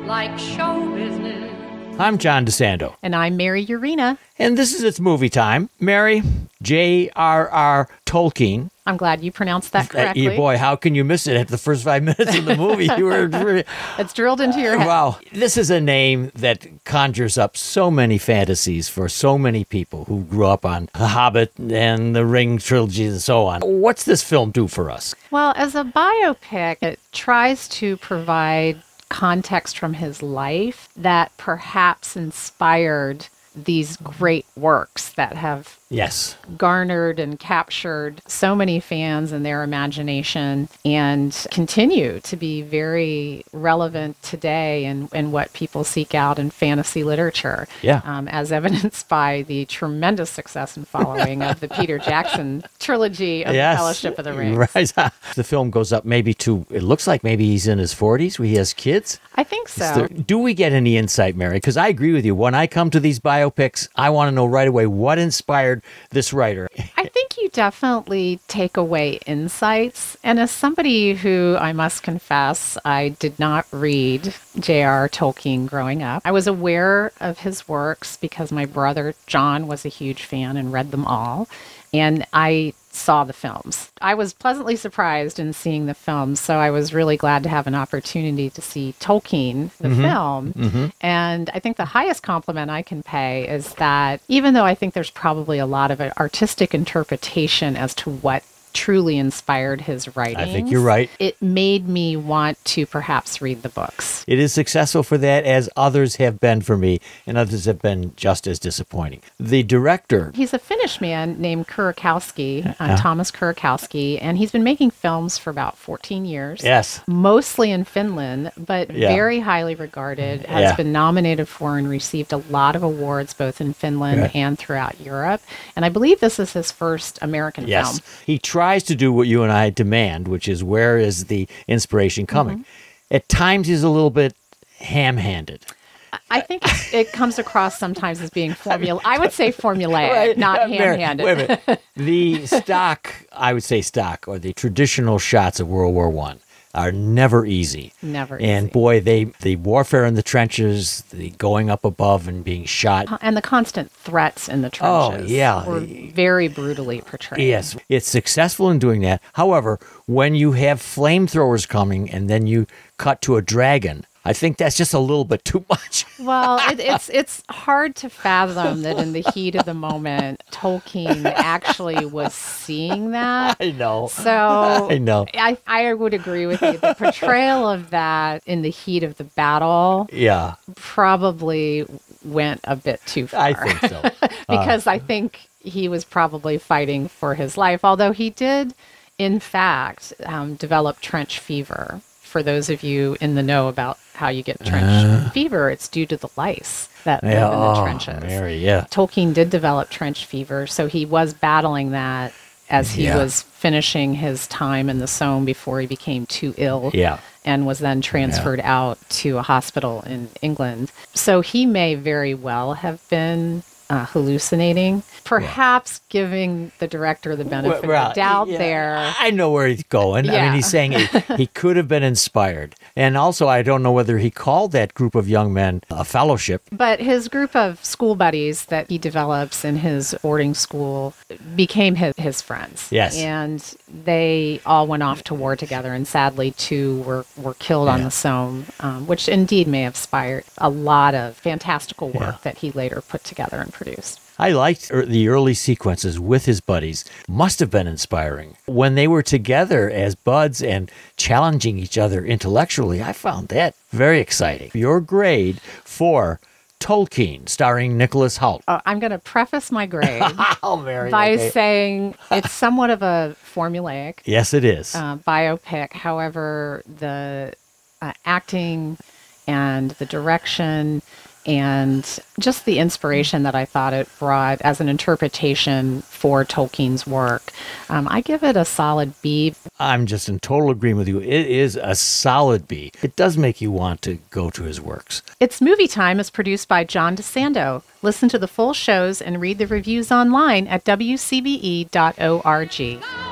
like show business. I'm John DeSando. And I'm Mary Urena. And this is It's Movie Time. Mary, J.R.R. Tolkien. I'm glad you pronounced that correctly. Boy, how can you miss it at the first 5 minutes of the movie? It's drilled into your head. Wow. This is a name that conjures up so many fantasies for so many people who grew up on The Hobbit and the Ring trilogy and so on. What's this film do for us? Well, as a biopic, it tries to provide context from his life that perhaps inspired these great works that have garnered and captured so many fans in their imagination and continue to be very relevant today in what people seek out in fantasy literature. As evidenced by the tremendous success and following of the Peter Jackson trilogy of Fellowship of the Ring. Right. The film goes up maybe to, it looks like maybe he's in his 40s, he has kids. I think so. Do we get any insight, Mary? Because I agree with you. When I come to these biopics, I want to know right away what inspired this writer. I think you definitely take away insights. And as somebody who, I must confess, I did not read J.R.R. Tolkien growing up. I was aware of his works because my brother John was a huge fan and read them all. And I saw the films. I was pleasantly surprised in seeing the films, so I was really glad to have an opportunity to see Tolkien, the film. And I think the highest compliment I can pay is that even though I think there's probably a lot of artistic interpretation as to what truly inspired his writings, I think you're right. It made me want to perhaps read the books. It is successful for that, as others have been for me, and others have been just as disappointing. The director... He's a Finnish man named Kurakowski, Thomas Kurakowski, and he's been making films for about 14 years. Yes. Mostly in Finland, but very highly regarded, has been nominated for and received a lot of awards both in Finland and throughout Europe. And I believe this is his first American film. He tries to do what you and I demand, which is where is the inspiration coming. At times he's a little bit ham-handed. I think it comes across sometimes as being I would say formulaic, not ham-handed. Wait a minute. The I would say stock, or the traditional shots of World War I are never easy. Never easy. And boy, the warfare in the trenches, the going up above and being shot. And the constant threats in the trenches were very brutally portrayed. Yes, it's successful in doing that. However, when you have flamethrowers coming and then you cut to a dragon, I think that's just a little bit too much. Well, it's hard to fathom that in the heat of the moment, Tolkien actually was seeing that. I know. So I know. I would agree with you. The portrayal of that in the heat of the battle probably went a bit too far. I think so. Because I think he was probably fighting for his life, although he did, in fact, develop trench fever. For those of you in the know about how you get trench fever, it's due to the lice that live in the trenches. Mary, Tolkien did develop trench fever, so he was battling that as he was finishing his time in the Somme before he became too ill and was then transferred out to a hospital in England. So he may very well have been hallucinating, perhaps giving the director the benefit of the doubt there. I know where he's going. I mean, he's saying he could have been inspired. And also, I don't know whether he called that group of young men a fellowship. But his group of school buddies that he develops in his boarding school became his friends. Yes. And they all went off to war together, and sadly, 2 were killed on the Somme, which indeed may have inspired a lot of fantastical work that he later put together and produced. I liked the early sequences with his buddies. Must have been inspiring. When they were together as buds and challenging each other intellectually, I found that very exciting. Your grade for Tolkien, starring Nicholas Hoult. I'm going to preface my grade by saying it's somewhat of a formulaic biopic. However, the acting and the direction and just the inspiration that I thought it brought as an interpretation for Tolkien's work, I give it a solid B. I'm just in total agreement with you. It is a solid B. It does make you want to go to his works. It's Movie Time is produced by John DeSando. Listen to the full shows and read the reviews online at WCBE.org.